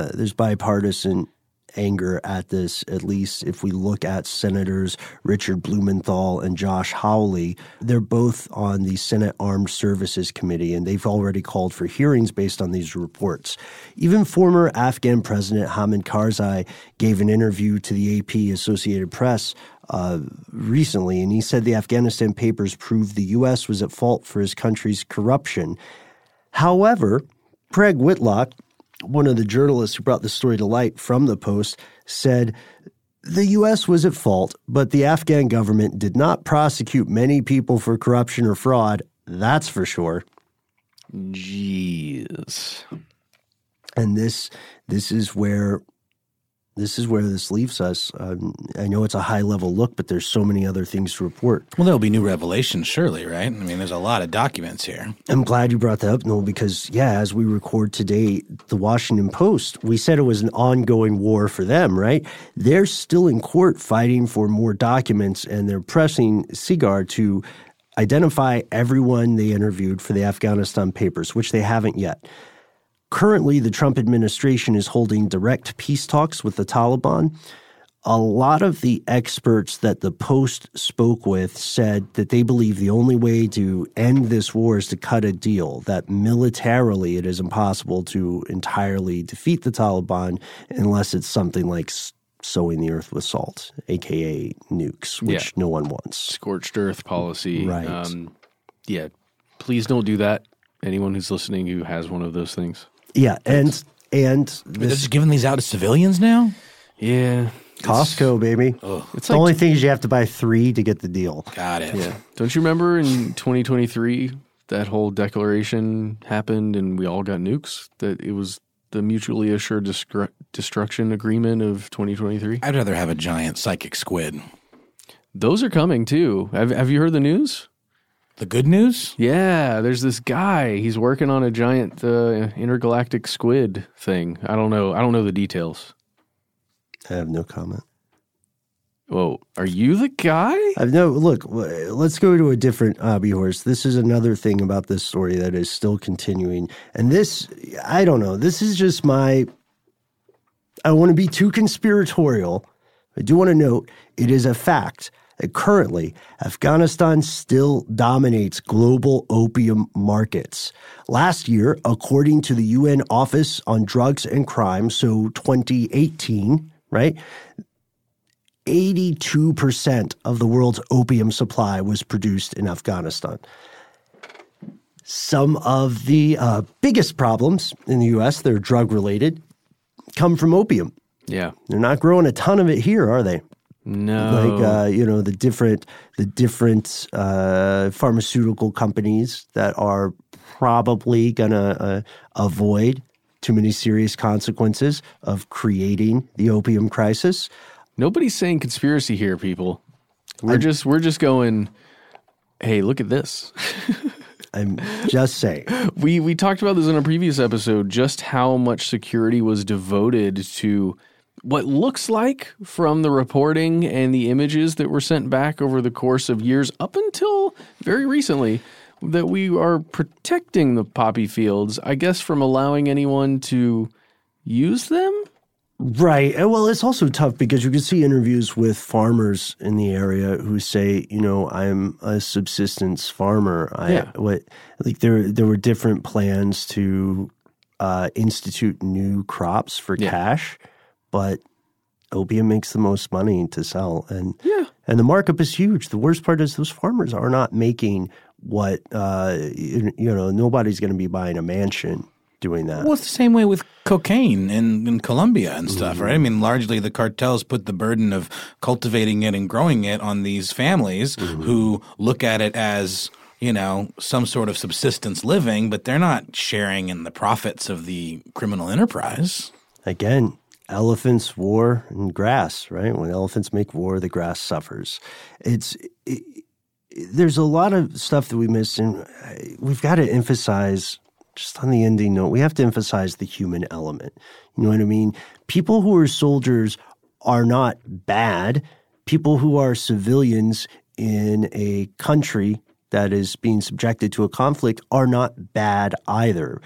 anger at this, at least if we look at Senators Richard Blumenthal and Josh Hawley. They're both on the Senate Armed Services Committee, and they've already called for hearings based on these reports. Even former Afghan President Hamid Karzai gave an interview to the AP Associated Press recently, and he said the Afghanistan papers proved the U.S. was at fault for his country's corruption. However, Craig Whitlock, one of the journalists who brought the story to light from the Post, said the U.S. was at fault, but the Afghan government did not prosecute many people for corruption or fraud. That's for sure. Jeez. And this is where this is where this leaves us. I know it's a high-level look, but there's so many other things to report. Well, there'll be new revelations, surely, right? I mean, there's a lot of documents here. I'm glad you brought that up, Noel, because, as we record today, the Washington Post, we said it was an ongoing war for them, right? They're still in court fighting for more documents, and they're pressing Seaguard to identify everyone they interviewed for the Afghanistan papers, which they haven't yet. Currently, the Trump administration is holding direct peace talks with the Taliban. A lot of the experts that the Post spoke with said that they believe the only way to end this war is to cut a deal, that militarily it is impossible to entirely defeat the Taliban unless it's something like sowing the earth with salt, a.k.a. nukes, which no one wants. Scorched earth policy. Right. Please don't do that. Anyone who's listening who has one of those things. Yeah, and They're just giving these out to civilians now? Yeah. Costco, baby. It's The only thing is you have to buy 3 to get the deal. Got it. Yeah. Don't you remember in 2023 that whole declaration happened and we all got nukes? That it was the mutually assured destruction agreement of 2023? I'd rather have a giant psychic squid. Those are coming too. Have you heard the news? The good news? Yeah, there's this guy. He's working on a giant intergalactic squid thing. I don't know the details. I have no comment. Whoa, are you the guy? Look, let's go to a different hobby horse. This is another thing about this story that is still continuing. And this, I don't know, this is just I want to be too conspiratorial. I do want to note it is a fact that currently Afghanistan still dominates global opium markets. Last year, according to the UN Office on Drugs and Crime, so 2018, right, 82% of the world's opium supply was produced in Afghanistan. Some of the biggest problems in the U.S., they're drug-related, come from opium. Yeah. They're not growing a ton of it here, are they? No. Like, the different pharmaceutical companies that are probably going to avoid too many serious consequences of creating the opium crisis. Nobody's saying conspiracy here, people. We're just going, hey, look at this. I'm just saying. We talked about this in a previous episode, just how much security was devoted to what looks like, from the reporting and the images that were sent back over the course of years up until very recently, that we are protecting the poppy fields, I guess, from allowing anyone to use them? Right. Well, it's also tough because you can see interviews with farmers in the area who say, I'm a subsistence farmer. There were different plans to institute new crops for cash, but opium makes the most money to sell. And the markup is huge. The worst part is those farmers are not making what, nobody's going to be buying a mansion doing that. Well, it's the same way with cocaine in Colombia and stuff, right? I mean, largely the cartels put the burden of cultivating it and growing it on these families who look at it as, some sort of subsistence living, but they're not sharing in the profits of the criminal enterprise. Again, elephants, war, and grass, right? When elephants make war, the grass suffers. There's a lot of stuff that we miss, and we've got to emphasize, just on the ending note, we have to emphasize the human element. You know what I mean? People who are soldiers are not bad. People who are civilians in a country that is being subjected to a conflict are not bad either.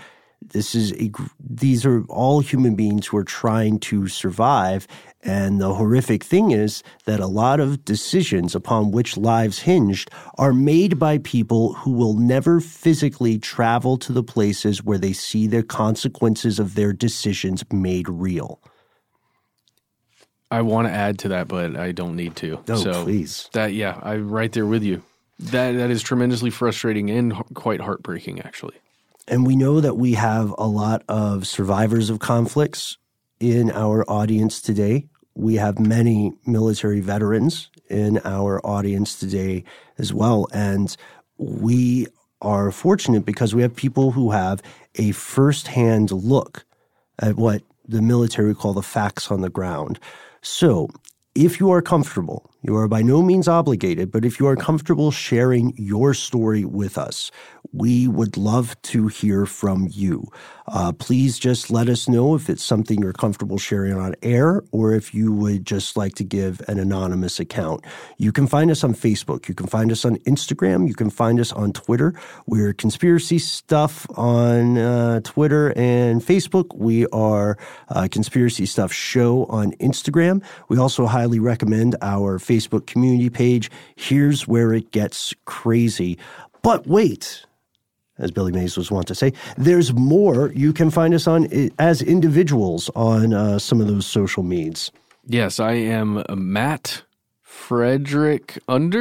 These are all human beings who are trying to survive, and the horrific thing is that a lot of decisions upon which lives hinged are made by people who will never physically travel to the places where they see the consequences of their decisions made real. I want to add to that, but I don't need to. Oh, please. I'm right there with you. That is tremendously frustrating and quite heartbreaking, actually. And we know that we have a lot of survivors of conflicts in our audience today. We have many military veterans in our audience today as well. And we are fortunate because we have people who have a firsthand look at what the military call the facts on the ground. So if you are comfortable, you are by no means obligated, but if you are comfortable sharing your story with us, we would love to hear from you. Please just let us know if it's something you're comfortable sharing on air or if you would just like to give an anonymous account. You can find us on Facebook. You can find us on Instagram. You can find us on Twitter. We're Conspiracy Stuff on Twitter and Facebook. We are Conspiracy Stuff Show on Instagram. We also highly recommend our Facebook community page. Here's where it gets crazy. But wait, as Billy Mays was wont to say, there's more. You can find us on as individuals on some of those social medias. Yes, I am Matt Frederick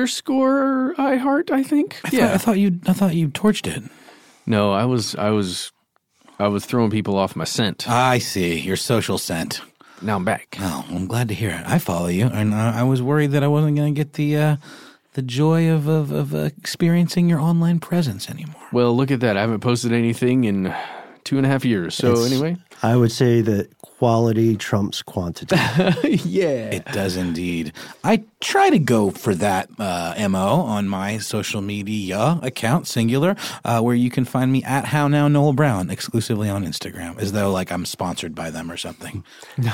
_ iHeart, I think. I thought you torched it. No, I was throwing people off my scent. I see. Your social scent. Now I'm back. Oh, I'm glad to hear it. I follow you, and I was worried that I wasn't going to get the joy of experiencing your online presence anymore. Well, look at that. I haven't posted anything in 2.5 years. So anyway. I would say that quality trumps quantity. Yeah. It does indeed. I try to go for that MO on my social media account, singular, where you can find me at HowNowNoelBrown, exclusively on Instagram, as though like I'm sponsored by them or something.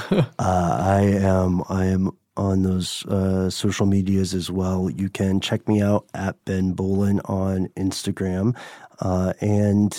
I am on those social medias as well. You can check me out at Ben Bowlin on Instagram and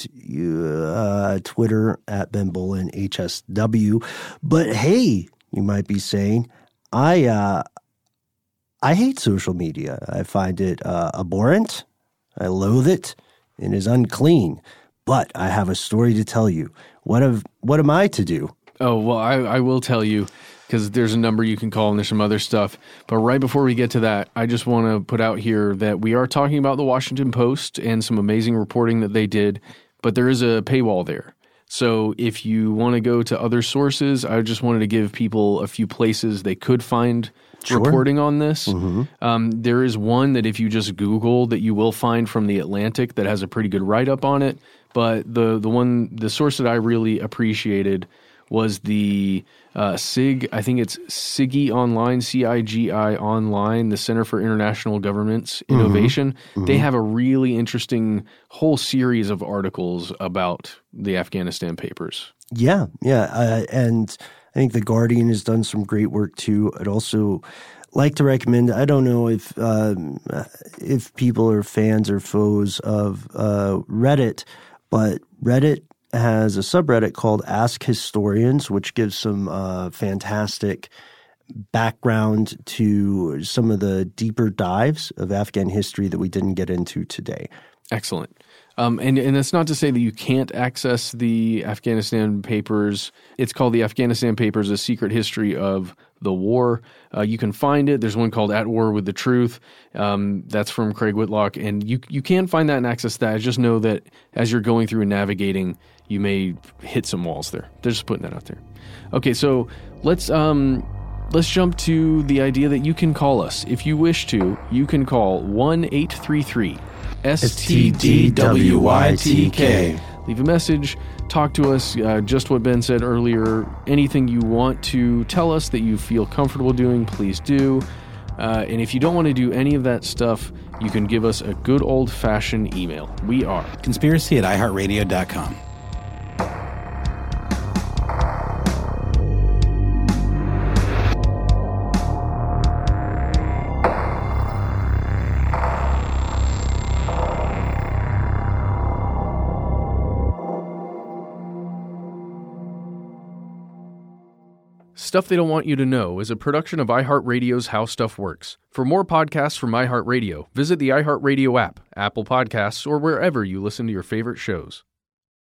Twitter at Ben Bowlin HSW. But hey, you might be saying, I hate social media. I find it abhorrent. I loathe it and is unclean. But I have a story to tell you. What am I to do? Oh, well, I will tell you, because there's a number you can call and there's some other stuff. But right before we get to that, I just want to put out here that we are talking about the Washington Post and some amazing reporting that they did, but there is a paywall there. So if you want to go to other sources, I just wanted to give people a few places they could find reporting on this. Mm-hmm. There is one that if you just Google that you will find from The Atlantic that has a pretty good write-up on it. But the source that I really appreciated was the SIG, I think it's CIGI Online, CIGI Online, the Center for International Governance Innovation. Mm-hmm. They have a really interesting whole series of articles about the Afghanistan papers. Yeah. And I think The Guardian has done some great work too. I'd also like to recommend, I don't know if people are fans or foes of Reddit, but Reddit has a subreddit called Ask Historians, which gives some fantastic background to some of the deeper dives of Afghan history that we didn't get into today. Excellent. And that's not to say that you can't access the Afghanistan papers. It's called the Afghanistan Papers, A Secret History of the War. You can find it. There's one called At War with the Truth. That's from Craig Whitlock. And you can find that and access that. I just know that as you're going through and navigating, you may hit some walls there. They're just putting that out there. Okay, so let's jump to the idea that you can call us. If you wish to, you can call 1-833-STDWYTK. Leave a message, talk to us, just what Ben said earlier. Anything you want to tell us that you feel comfortable doing, please do. And if you don't want to do any of that stuff, you can give us a good old-fashioned email. We are conspiracy@iheartradio.com. Stuff They Don't Want You to Know is a production of iHeartRadio's How Stuff Works. For more podcasts from iHeartRadio, visit the iHeartRadio app, Apple Podcasts, or wherever you listen to your favorite shows.